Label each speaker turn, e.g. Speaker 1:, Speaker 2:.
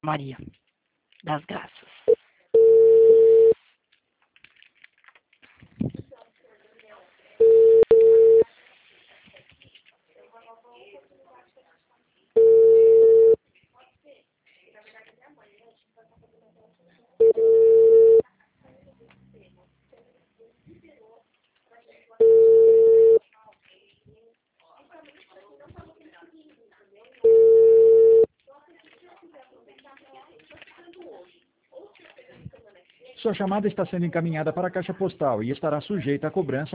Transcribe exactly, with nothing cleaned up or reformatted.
Speaker 1: Maria das Graças.
Speaker 2: Sua chamada está sendo encaminhada para a caixa postal e estará sujeita à cobrança